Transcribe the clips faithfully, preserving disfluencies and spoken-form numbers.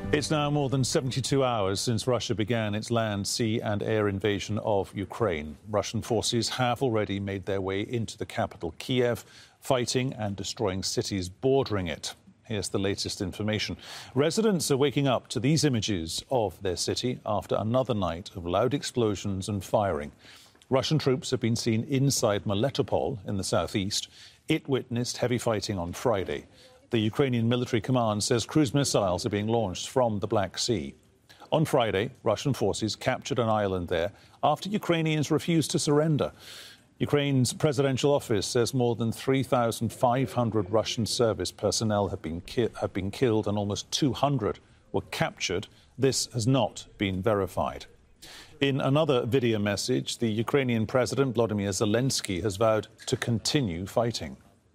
It's now more than seventy-two hours since Russia began its land, sea and air invasion of Ukraine. Russian forces have already made their way into the capital, Kiev, fighting and destroying cities bordering it. Here's the latest information. Residents are waking up to these images of their city after another night of loud explosions and firing. Russian troops have been seen inside Melitopol in the southeast. It witnessed heavy fighting on Friday. The Ukrainian military command says cruise missiles are being launched from the Black Sea. On Friday, Russian forces captured an island there after Ukrainians refused to surrender. Ukraine's presidential office says more than three thousand five hundred Russian service personnel have been, ki- have been killed and almost two hundred were captured. This has not been verified. In another video message, the Ukrainian President Volodymyr Zelensky has vowed to continue fighting.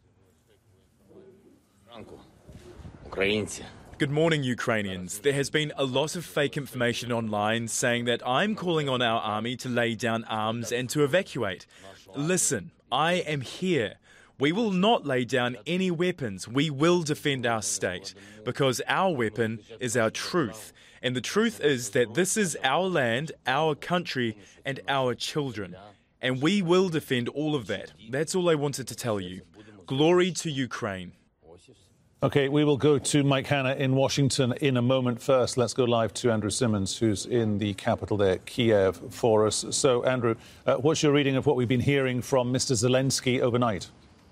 Good morning, Ukrainians. There has been a lot of fake information online saying that I'm calling on our army to lay down arms and to evacuate. Listen, I am here. We will not lay down any weapons. We will defend our state because our weapon is our truth. And the truth is that this is our land, our country, and our children. And we will defend all of that. That's all I wanted to tell you. Glory to Ukraine. OK, we will go to Mike Hanna in Washington in a moment. First, let's go live to Andrew Simmons, who's in the capital there, Kiev, for us. So, Andrew, uh, what's your reading of what we've been hearing from Mister Zelensky overnight?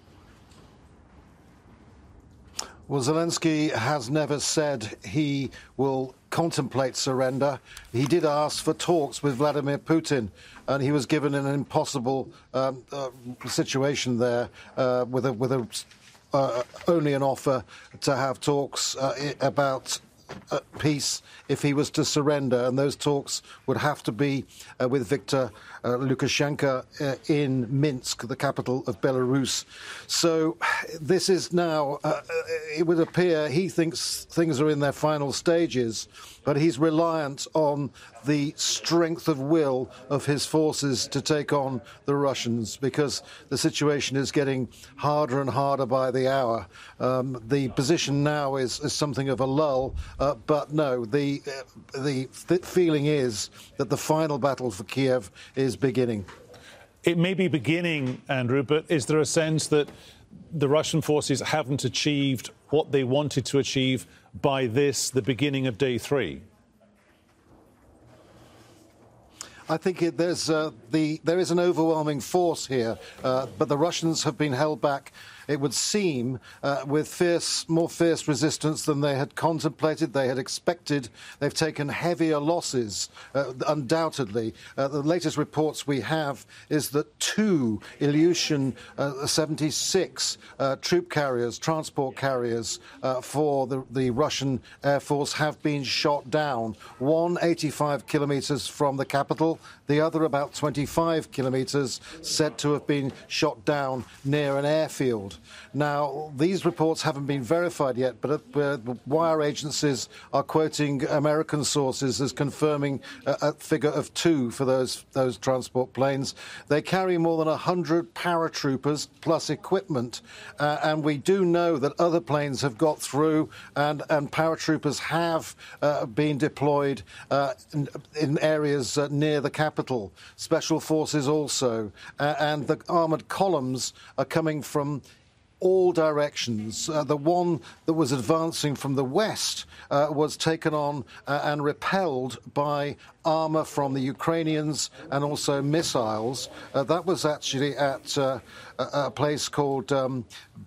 Well, Zelensky has never said he will contemplate surrender. He did ask for talks with Vladimir Putin, and he was given an impossible um, uh, situation there uh, with a with a. Uh, only an offer to have talks uh, about uh, peace if he was to surrender, and those talks would have to be uh, with Viktor uh, Lukashenko uh, in Minsk, the capital of Belarus. So this is now, uh, it would appear, he thinks things are in their final stages, but he's reliant on the strength of will of his forces to take on the Russians, because the situation is getting harder and harder by the hour. Um, the position now is, is something of a lull, uh, but no, the, uh, the th- feeling is that the final battle for Kiev is beginning. It may be beginning, Andrew, but is there a sense that the Russian forces haven't achieved what they wanted to achieve by this, the beginning of day three? I think it, there's uh, the there is an overwhelming force here, uh, but the Russians have been held back, it would seem, uh, with fierce, more fierce resistance than they had contemplated, they had expected. They've taken heavier losses, uh, undoubtedly. Uh, the latest reports we have is that two Ilyushin uh, seventy-six uh, troop carriers, transport carriers uh, for the, the Russian Air Force have been shot down. One eighty-five kilometres from the capital, the other about twenty-five kilometres, said to have been shot down near an airfield. Now, these reports haven't been verified yet, but uh, wire agencies are quoting American sources as confirming a, a figure of two for those those transport planes. They carry more than one hundred paratroopers plus equipment, uh, and we do know that other planes have got through, and, and paratroopers have uh, been deployed uh, in, in areas uh, near the capital. Special forces also, uh, and the armoured columns are coming from all directions. Uh, the one that was advancing from the west uh, was taken on uh, and repelled by armour from the Ukrainians and also missiles. Uh, that was actually at uh, a, a place called um,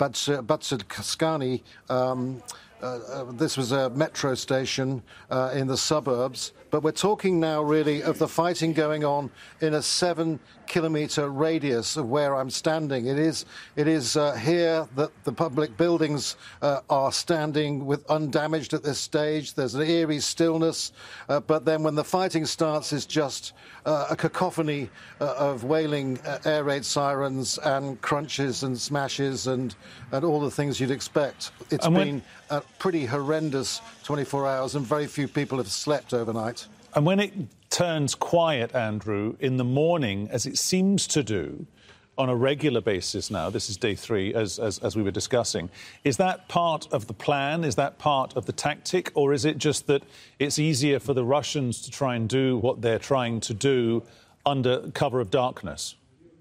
Batsidskani. Um, Uh, uh, this was a metro station uh, in the suburbs. But we're talking now really of the fighting going on in a seven kilometre radius of where I'm standing. It is, it is uh, here that the public buildings uh, are standing with undamaged at this stage. There's an eerie stillness. Uh, but then when the fighting starts, it's just uh, a cacophony uh, of wailing uh, air raid sirens and crunches and smashes and, and all the things you'd expect. It's and been a pretty horrendous twenty-four hours, and very few people have slept overnight. And when it turns quiet, Andrew, in the morning, as it seems to do, on a regular basis now. This is day three, as, as, as we were discussing. Is that part of the plan? Is that part of the tactic? Or is it just that it's easier for the Russians to try and do what they're trying to do under cover of darkness?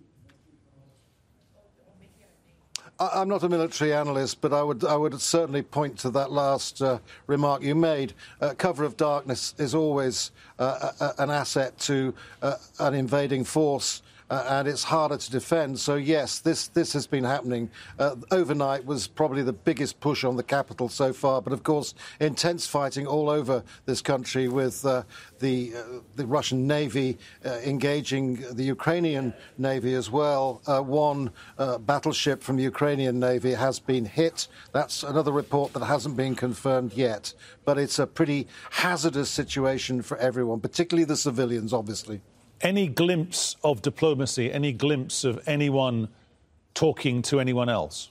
I'm not a military analyst, but I would I would certainly point to that last uh, remark you made. Uh, cover of darkness is always uh, a, a, an asset to uh, an invading force. Uh, and it's harder to defend. So, yes, this, this has been happening. Uh, overnight was probably the biggest push on the capital so far. But, of course, intense fighting all over this country with uh, the, uh, the Russian Navy uh, engaging the Ukrainian Navy as well. Uh, one uh, battleship from the Ukrainian Navy has been hit. That's another report that hasn't been confirmed yet. But it's a pretty hazardous situation for everyone, particularly the civilians, obviously. Any glimpse of diplomacy, any glimpse of anyone talking to anyone else?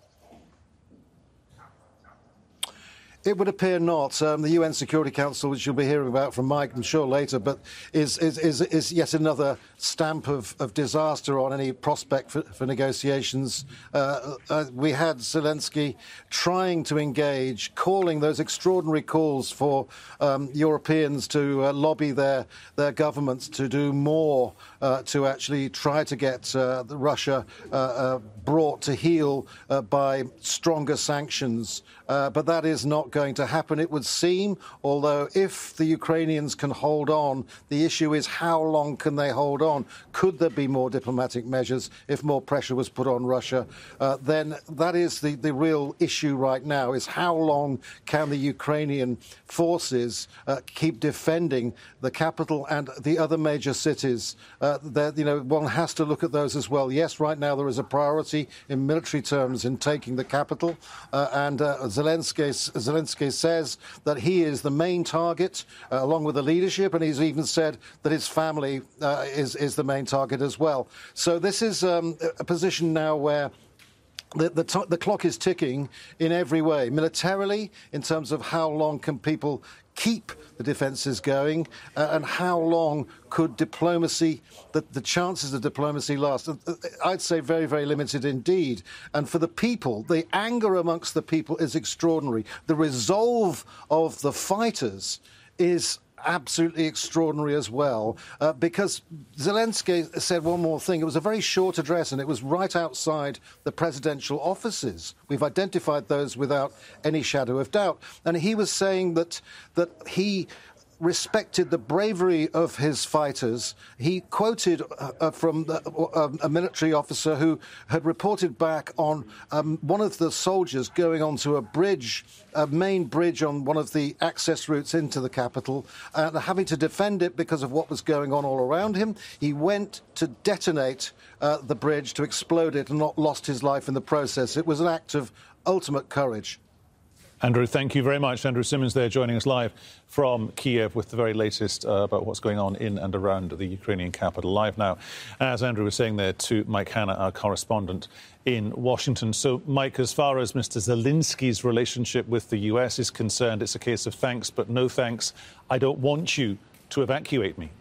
It would appear not. Um, the U N Security Council, which you'll be hearing about from Mike, I'm sure, later, but is is, is, is yet another stamp of, of disaster on any prospect for, for negotiations. Uh, uh, we had Zelensky trying to engage, calling those extraordinary calls for um, Europeans to uh, lobby their, their governments to do more uh, to actually try to get uh, Russia uh, uh, brought to heel uh, by stronger sanctions. Uh, but that is not going to happen, it would seem, although if the Ukrainians can hold on, the issue is how long can they hold on? Could there be more diplomatic measures if more pressure was put on Russia? Uh, then that is the, the real issue right now, is how long can the Ukrainian forces uh, keep defending the capital and the other major cities? Uh, that, you know, one has to look at those as well. Yes, right now there is a priority in military terms in taking the capital, uh, and uh, Zelensky, Zelensky says that he is the main target, uh, along with the leadership, and he's even said that his family uh, is, is the main target as well. So this is um, a position now where The, the, t- the clock is ticking in every way. Militarily, in terms of how long can people keep the defences going, uh, and how long could diplomacy, the, the chances of diplomacy last? I'd say very, very limited indeed. And for the people, the anger amongst the people is extraordinary. The resolve of the fighters is absolutely extraordinary as well, uh, because Zelensky said one more thing. It was a very short address, and it was right outside the presidential offices. We've identified those without any shadow of doubt. And he was saying that that he respected the bravery of his fighters. He quoted uh, from the, uh, a military officer who had reported back on um, one of the soldiers going onto a bridge, a main bridge on one of the access routes into the capital, and having to defend it because of what was going on all around him. He went to detonate uh, the bridge, to explode it, and not lost his life in the process. It was an act of ultimate courage. Andrew, thank you very much. Andrew Symonds there joining us live from Kiev with the very latest uh, about what's going on in and around the Ukrainian capital. Live now, as Andrew was saying there, to Mike Hanna, our correspondent in Washington. So, Mike, as far as Mister Zelensky's relationship with the U S is concerned, it's a case of thanks but no thanks. I don't want you to evacuate me.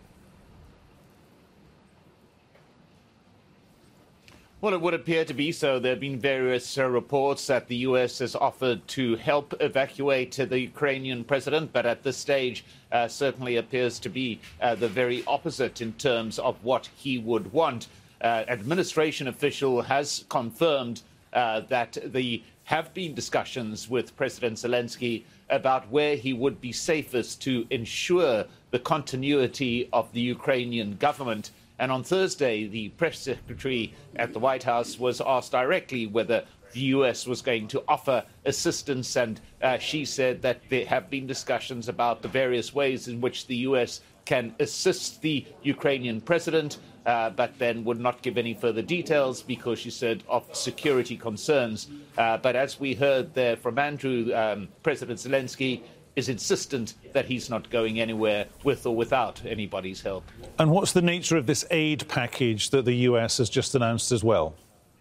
Well, it would appear to be so. There have been various uh, reports that the U S has offered to help evacuate uh, the Ukrainian president, but at this stage uh, certainly appears to be uh, the very opposite in terms of what he would want. Uh, administration official has confirmed uh, that there have been discussions with President Zelensky about where he would be safest to ensure the continuity of the Ukrainian government. And on Thursday, the press secretary at the White House was asked directly whether the U S was going to offer assistance, and uh, she said that there have been discussions about the various ways in which the U S can assist the Ukrainian president, uh, but then would not give any further details because she said of security concerns. Uh, but as we heard there from Andrew, um, President Zelensky is insistent that he's not going anywhere with or without anybody's help. And what's the nature of this aid package that the U S has just announced as well?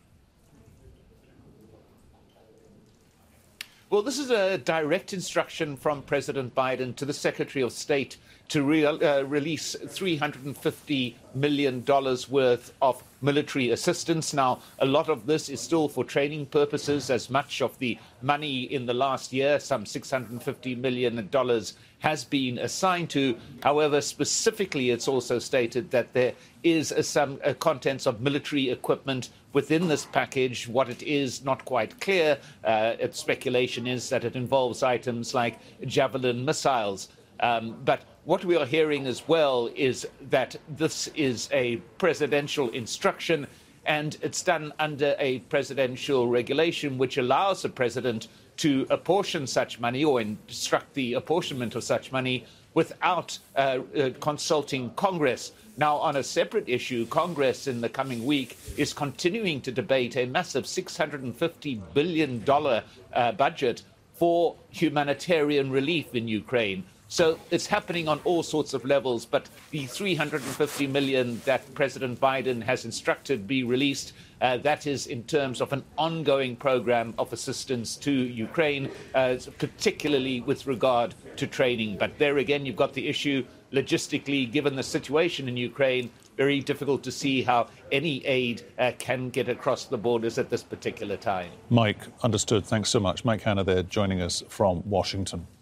Well, this is a direct instruction from President Biden to the Secretary of State to re uh, release three hundred fifty million dollars worth of military assistance. Now, a lot of this is still for training purposes, as much of the money in the last year, some six hundred fifty million dollars, has been assigned to. However, specifically, it's also stated that there is a, some uh, contents of military equipment within this package. What it is, not quite clear. Uh, its speculation is that it involves items like Javelin missiles. Um, but what we are hearing as well is that this is a presidential instruction, and it's done under a presidential regulation which allows the president to apportion such money or instruct the apportionment of such money without uh, uh, consulting Congress. Now, on a separate issue, Congress in the coming week is continuing to debate a massive six hundred fifty billion dollars uh, budget for humanitarian relief in Ukraine. So it's happening on all sorts of levels, but the three hundred fifty million dollars that President Biden has instructed be released, uh, that is in terms of an ongoing program of assistance to Ukraine, uh, particularly with regard to training. But there again, you've got the issue logistically, given the situation in Ukraine, very difficult to see how any aid uh, can get across the borders at this particular time. Mike, understood. Thanks so much. Mike Hanna there joining us from Washington.